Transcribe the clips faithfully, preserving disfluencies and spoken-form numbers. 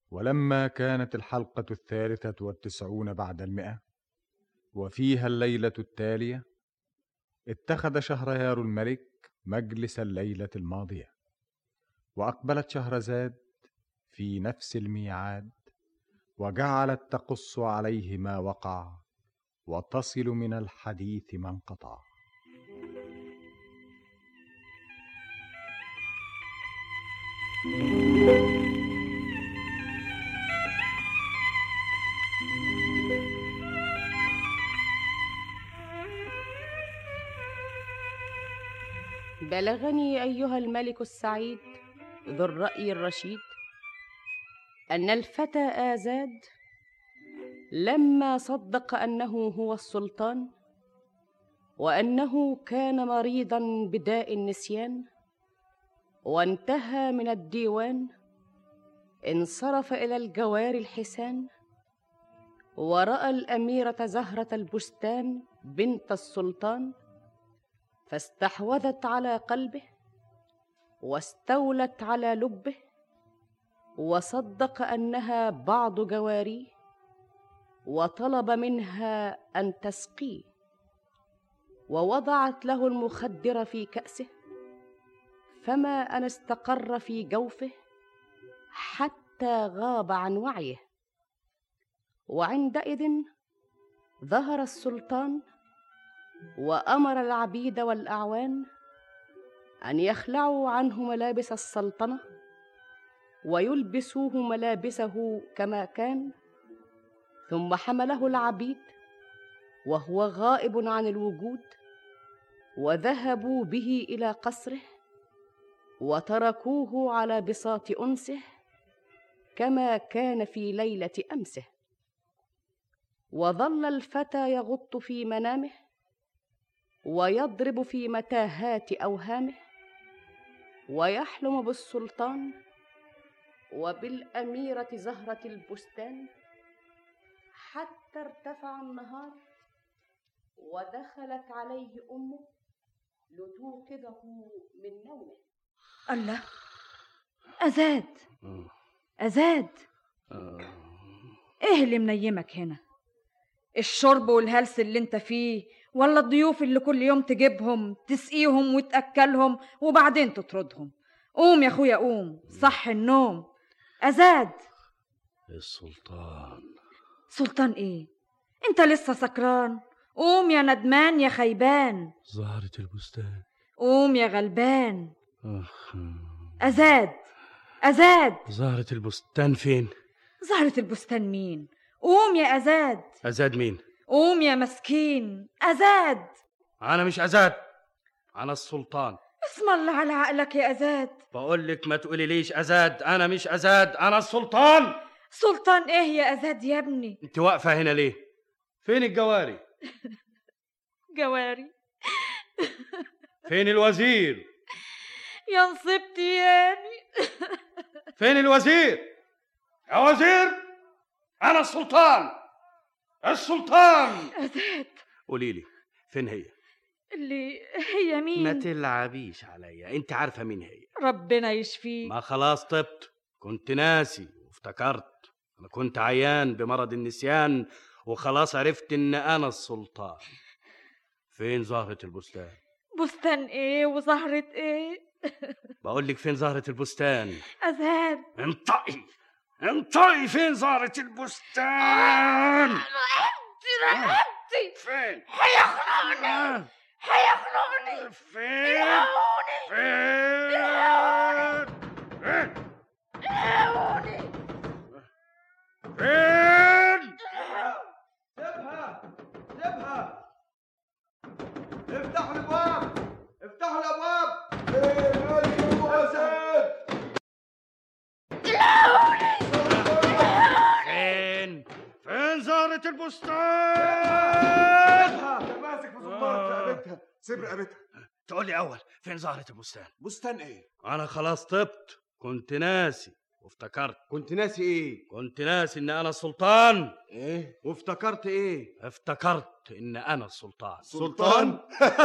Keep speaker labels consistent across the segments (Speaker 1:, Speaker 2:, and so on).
Speaker 1: ولما كانت الحلقة الثالثة والتسعون بعد المئة وفيها الليلة التالية، اتخذ شهريار الملك مجلس الليلة الماضية، وأقبلت شهرزاد في نفس الميعاد، وجعلت تقص عليه ما وقع وتصل من الحديث ما انقطع.
Speaker 2: بلغني أيها الملك السعيد ذو الرأي الرشيد أن الفتى آزاد لما صدق أنه هو السلطان، وأنه كان مريضا بداء النسيان، وانتهى من الديوان، انصرف إلى الجوار الحسان، ورأى الأميرة زهرة البستان بنت السلطان، فاستحوذت على قلبه واستولت على لبه، وصدق أنها بعض جواريه، وطلب منها أن تسقيه، ووضعت له المخدر في كأسه، فما أن استقر في جوفه حتى غاب عن وعيه. وعندئذ ظهر السلطان وأمر العبيد والأعوان أن يخلعوا عنه ملابس السلطنة ويلبسوه ملابسه كما كان، ثم حمله العبيد وهو غائب عن الوجود، وذهبوا به إلى قصره وتركوه على بساط أنسه كما كان في ليلة أمسه. وظل الفتى يغط في منامه ويضرب في متاهات أوهامه، ويحلم بالسلطان وبالأميرة زهرة البستان، حتى ارتفع النهار ودخلت عليه أمه لتوقظه من نومه.
Speaker 3: الله، أزاد أزاد، إيه اللي منيمك هنا؟ الشرب والهلس اللي انت فيه، ولا الضيوف اللي كل يوم تجيبهم تسقيهم وتأكلهم وبعدين تطردهم؟ قوم يا أخويا قوم، صح النوم. أزاد،
Speaker 4: السلطان.
Speaker 3: سلطان إيه؟ انت لسه سكران؟ قوم يا ندمان يا خيبان.
Speaker 4: زهرة البستان.
Speaker 3: قوم يا غلبان. أزاد أزاد،
Speaker 4: زهرة البستان فين؟
Speaker 3: زهرة البستان مين؟ قوم يا أزاد.
Speaker 4: أزاد مين؟
Speaker 3: قوم يا مسكين. أزاد.
Speaker 4: أنا مش أزاد، أنا السلطان.
Speaker 3: اسم الله على عقلك يا أزاد.
Speaker 4: بقول لك ما تقولي ليش أزاد، أنا مش أزاد، أنا السلطان.
Speaker 3: سلطان إيه يا أزاد يا ابني؟
Speaker 4: أنت واقفة هنا ليه؟ فين الجواري؟
Speaker 3: جواري؟
Speaker 4: فين الوزير؟
Speaker 3: يا نصيبتي ياني.
Speaker 4: فين الوزير؟ يا وزير، أنا السلطان، السلطان.
Speaker 3: أزاد،
Speaker 4: قولي لي فين هي؟
Speaker 3: اللي هي مين؟
Speaker 4: ما تلعبيش عليا، انت عارفة مين هي.
Speaker 3: ربنا يشفيك.
Speaker 4: ما خلاص طبت، كنت ناسي وافتكرت. أنا كنت عيان بمرض النسيان وخلاص عرفت إن أنا السلطان. فين زهرة البستان؟
Speaker 3: بستان إيه وزهرة إيه؟
Speaker 4: بقول لك فين زهرة البستان؟
Speaker 3: أزاد،
Speaker 4: انطقي انطقي، فين زهرة البستان؟
Speaker 3: رقبتي رقبتي.
Speaker 4: فين؟
Speaker 3: هيخنقني هيخنقني.
Speaker 4: فين؟
Speaker 3: الهوني
Speaker 4: فين؟
Speaker 3: الهوني الهوني.
Speaker 4: فين؟
Speaker 5: سيبها سيبها، افتحوا الابواب افتحوا الابواب. ايه يا أزاد؟
Speaker 4: فين؟ فين زهرة البستان؟
Speaker 5: سيبها، انت ماسك في زمارة رقبتها، سيب رقبتها.
Speaker 4: تقول لي أول فين زهرة البستان؟
Speaker 5: بستان ايه؟
Speaker 4: أنا خلاص طبت، كنت ناسي وافتكرت.
Speaker 5: كنت ناسي ايه؟
Speaker 4: كنت ناسي ان انا السلطان.
Speaker 5: ايه؟ وافتكرت ايه؟
Speaker 4: افتكرت ان انا السلطان.
Speaker 5: سلطان؟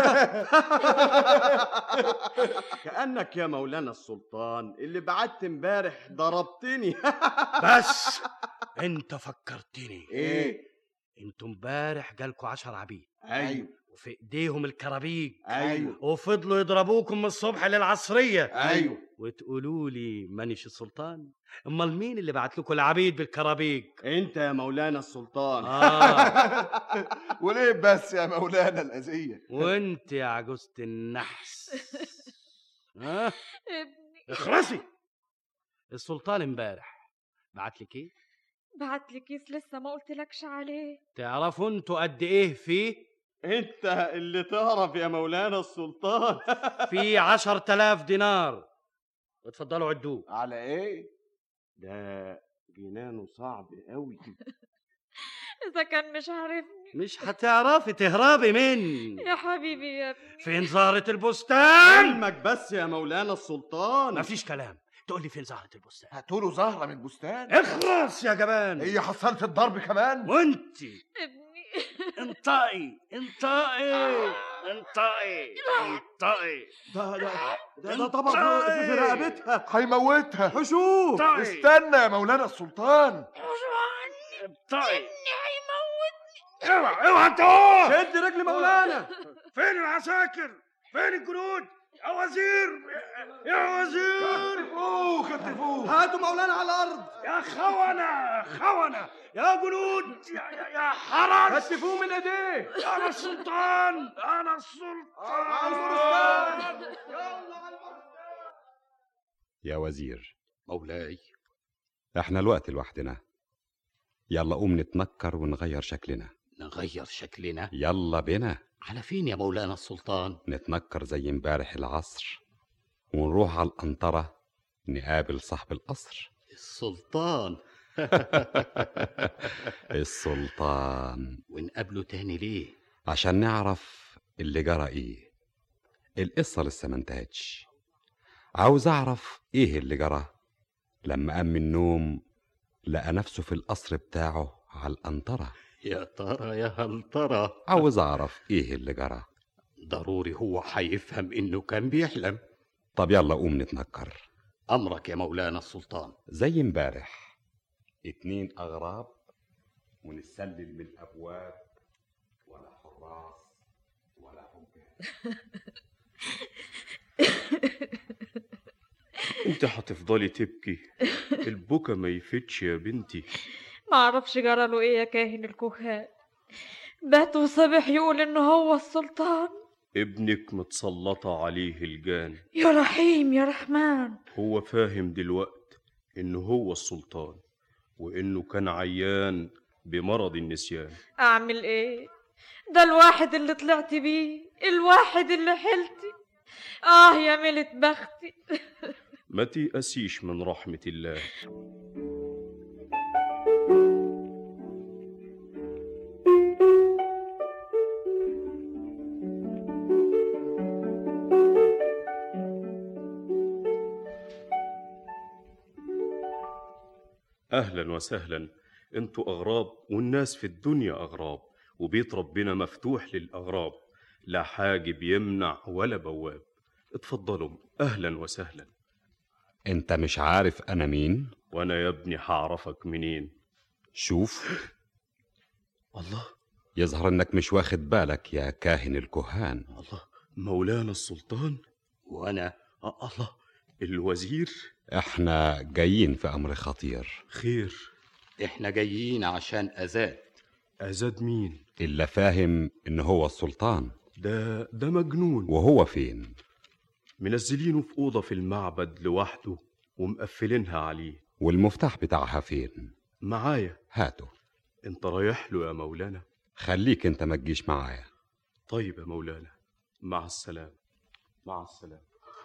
Speaker 6: كأنك يا مولانا السلطان اللي بعت امبارح ضربتني.
Speaker 4: بس انت فكرتني.
Speaker 5: ايه؟
Speaker 4: انتوا امبارح جالكوا عشر عبيد
Speaker 5: ايوه.
Speaker 4: وفي ايديهم الكرابيج.
Speaker 5: ايوه.
Speaker 4: وفضلوا يضربوكم من الصبح للعصرية.
Speaker 5: ايوه.
Speaker 4: وتقولوا لي مانيش السلطان؟ امال مين اللي بعت لكم العبيد بالكرابيج؟
Speaker 6: انت يا مولانا السلطان.
Speaker 4: اه.
Speaker 5: وليه بس يا مولانا الأذية؟
Speaker 4: وانت يا عجوزة النحس. ها؟
Speaker 3: ابني
Speaker 4: اخرسي. السلطان امبارح بعت لك ايه؟
Speaker 3: بعت لي كيس لسه ما قلتلكش عليه.
Speaker 4: تعرفوا انتوا قد ايه فيه؟
Speaker 6: انت اللي تعرف يا مولانا السلطان.
Speaker 4: في عشر تلاف دينار. اتفضلوا عدوه.
Speaker 5: على ايه؟
Speaker 6: ده جنانه صعب قوي.
Speaker 3: اذا كان مش عارفني
Speaker 4: مش هتعرفي تهربي مني.
Speaker 3: يا حبيبي يا ابني.
Speaker 4: فين زهرة البستان؟
Speaker 6: علمك بس يا مولانا السلطان.
Speaker 4: مفيش كلام. تقول لي فين زهرة البستان؟
Speaker 5: هاتوله زهرة من البستان.
Speaker 4: اخرس يا جبان.
Speaker 5: هي حصلت الضرب كمان؟
Speaker 4: وانتي
Speaker 3: ابني
Speaker 4: انطقي انطقي انطقي انطقي.
Speaker 5: ده ده ده, ده
Speaker 4: انت
Speaker 5: طبعا في
Speaker 4: ايه؟
Speaker 5: في رقبتها هيموتها.
Speaker 6: حشوف.
Speaker 4: انطقي
Speaker 5: استنى يا مولانا السلطان.
Speaker 4: انطقي. اوعى اوعى تقول.
Speaker 6: شد رجل مولانا.
Speaker 4: فين العساكر؟ فين الجنود؟ يا وزير يا وزير.
Speaker 5: كتفوه كتفوه.
Speaker 6: هاتوا مولانا على الارض.
Speaker 4: يا خونة خونة يا جنود يا, يا, يا حرس.
Speaker 6: كتفوه من ايديه.
Speaker 4: انا السلطان انا السلطان.
Speaker 7: يا وزير
Speaker 8: مولاي.
Speaker 7: احنا الوقت لوحدنا، يلا قوم نتنكر ونغير شكلنا.
Speaker 8: نغير شكلنا؟
Speaker 7: يلا بنا.
Speaker 8: على فين يا مولانا السلطان؟
Speaker 7: نتنكر زي امبارح العصر ونروح على القنطرة نقابل صاحب القصر.
Speaker 8: السلطان.
Speaker 7: السلطان.
Speaker 8: ونقابله تاني ليه؟
Speaker 7: عشان نعرف اللي جرى ايه. القصة لسه ما انتهتش. عاوز اعرف ايه اللي جرى لما قام من النوم لقى نفسه في القصر بتاعه على القنطرة.
Speaker 8: يا ترى يا هل ترى.
Speaker 7: عاوز اعرف ايه اللي جرى.
Speaker 8: ضروري هو هيفهم انه كان بيحلم.
Speaker 7: طب يلا قوم نتنكر.
Speaker 8: امرك يا مولانا السلطان.
Speaker 7: زي امبارح اتنين اغراب ونسلل من الابواب ولا حراس ولا حجاج.
Speaker 9: انت هتفضلي تبكي؟ البكا ما يفتش يا بنتي.
Speaker 3: ما اعرفش جراله ايه يا كاهن الكهان. بات وصبح يقول انه هو السلطان.
Speaker 9: ابنك متسلطة عليه الجان.
Speaker 3: يا رحيم يا رحمن.
Speaker 9: هو فاهم دلوقت انه هو السلطان وانه كان عيان بمرض النسيان.
Speaker 3: اعمل ايه؟ ده الواحد اللي طلعت بيه، الواحد اللي حلتي. اه يا ملت بختي.
Speaker 9: ما تيأسيش من رحمة الله. أهلا وسهلا. انتوا أغراب والناس في الدنيا أغراب، وبيت ربنا مفتوح للأغراب، لا حاجب يمنع ولا بواب. اتفضلوا أهلا وسهلا.
Speaker 7: انت مش عارف انا مين؟
Speaker 9: وانا يا ابني هعرفك منين؟
Speaker 7: شوف.
Speaker 9: الله،
Speaker 7: يظهر انك مش واخد بالك يا كاهن الكهان.
Speaker 9: الله، مولانا السلطان.
Speaker 8: وانا
Speaker 9: آه الله، الوزير.
Speaker 7: احنا جايين في امر خطير.
Speaker 9: خير.
Speaker 8: احنا جايين عشان ازاد.
Speaker 9: ازاد مين؟
Speaker 7: اللي فاهم ان هو السلطان.
Speaker 9: ده ده مجنون.
Speaker 7: وهو فين؟
Speaker 9: منزلينه في اوضه في المعبد لوحده ومقفلينها عليه.
Speaker 7: والمفتاح بتاعها فين؟
Speaker 9: معايا.
Speaker 7: هاته.
Speaker 9: انت رايح له يا مولانا؟
Speaker 7: خليك انت ما تجيش معايا.
Speaker 9: طيب يا مولانا، مع السلامه. مع السلامه.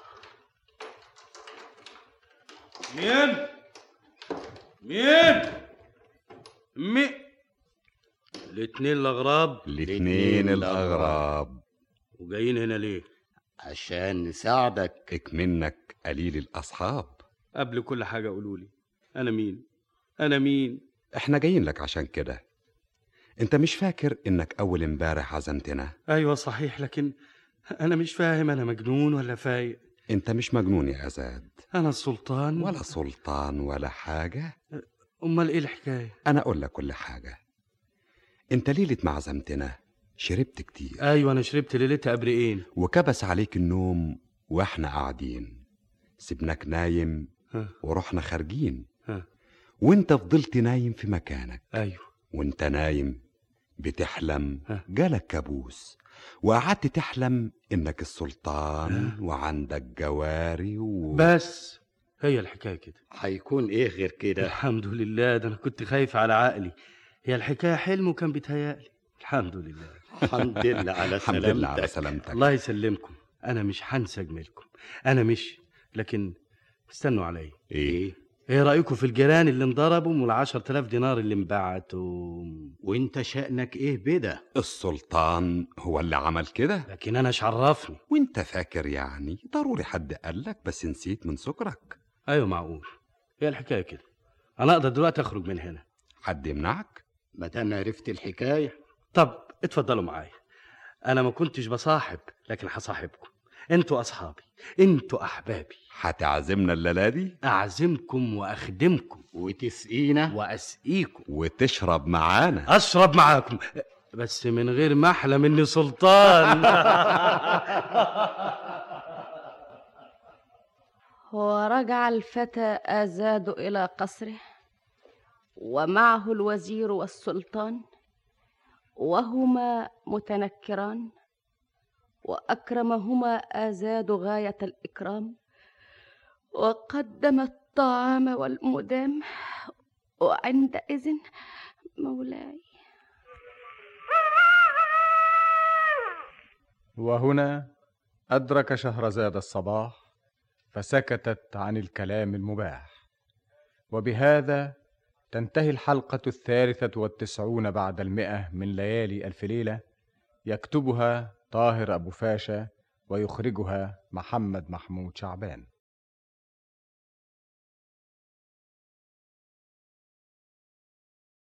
Speaker 4: مين؟ مين؟ مين؟ الاتنين الاغراب.
Speaker 7: الاتنين الاغراب.
Speaker 4: وجايين هنا ليه؟
Speaker 8: عشان نساعدك.
Speaker 7: اكمنك قليل الاصحاب.
Speaker 4: قبل كل حاجه قولوا لي، أنا مين؟ أنا مين؟
Speaker 7: احنا جايين لك عشان كده. انت مش فاكر انك اول امبارح عزمتنا؟
Speaker 4: أيوة صحيح، لكن أنا مش فاهم أنا مجنون ولا فايق.
Speaker 7: انت مش مجنون يا أزاد.
Speaker 4: أنا السلطان
Speaker 7: ولا سلطان ولا حاجة.
Speaker 4: أمال إيه الحكاية؟
Speaker 7: أنا أقول لك كل حاجة. انت ليلة ما عزمتنا شربت كتير.
Speaker 4: أيوة أنا شربت ليلتها أبرقين،
Speaker 7: وكبس عليك النوم واحنا قاعدين، سيبناك نايم
Speaker 4: ها.
Speaker 7: ورحنا خارجين،
Speaker 4: ها.
Speaker 7: وانت فضلت نايم في مكانك.
Speaker 4: أيوة.
Speaker 7: وانت نايم بتحلم
Speaker 4: ها.
Speaker 7: جالك كابوس، وقعدت تحلم انك السلطان وعندك جواري و...
Speaker 4: بس هي الحكاية كده.
Speaker 8: هيكون ايه غير كده؟
Speaker 4: الحمد لله، ده أنا كنت خايف على عقلي. هي الحكاية حلم وكان بيتهيألي. الحمد لله.
Speaker 8: الحمد لله على
Speaker 7: الحمد لله على
Speaker 8: سلامتك.
Speaker 7: سلامتك.
Speaker 4: الله يسلمكم. أنا مش هنسى جميلكم، أنا مش، لكن استنوا عليا.
Speaker 8: ايه
Speaker 4: ايه رأيكم في الجيران اللي انضربوا والعشر تلاف دينار اللي انبعتوا؟
Speaker 8: وانت شأنك ايه بده؟
Speaker 7: السلطان هو اللي عمل كده.
Speaker 4: لكن أنا ايش عرفني؟
Speaker 7: وانت فاكر يعني ضروري حد قالك بس نسيت من سكرك؟
Speaker 4: أيوة معقول. هي الحكاية كده. أنا أقدر دلوقتي أخرج من هنا.
Speaker 7: حد يمنعك؟
Speaker 8: ما دام عرفت الحكاية.
Speaker 4: طب اتفضلوا معايا. أنا ما كنتش بصاحب، لكن هصاحبكم. انتوا أصحابي، انتوا أحبابي.
Speaker 7: هتعزمنا الليلة دي؟
Speaker 4: أعزمكم وأخدمكم
Speaker 8: وتسقينا
Speaker 4: وأسقيكم
Speaker 7: وتشرب معانا.
Speaker 4: أشرب معاكم، بس من غير ما أحلم إني سلطان.
Speaker 2: ورجع الفتى آزاد إلى قصره، ومعه الوزير والسلطان، وهما متنكران، وأكرمهما آزاد غاية الإكرام، وقدم الطعام والمدام. وعندئذ مولاي.
Speaker 1: وهنا أدرك شهرزاد الصباح، فسكتت عن الكلام المباح. وبهذا تنتهي الحلقة الثالثة والتسعون بعد المئة من ليالي ألف ليلة، يكتبها طاهر أبو فاشا ويخرجها محمد محمود شعبان.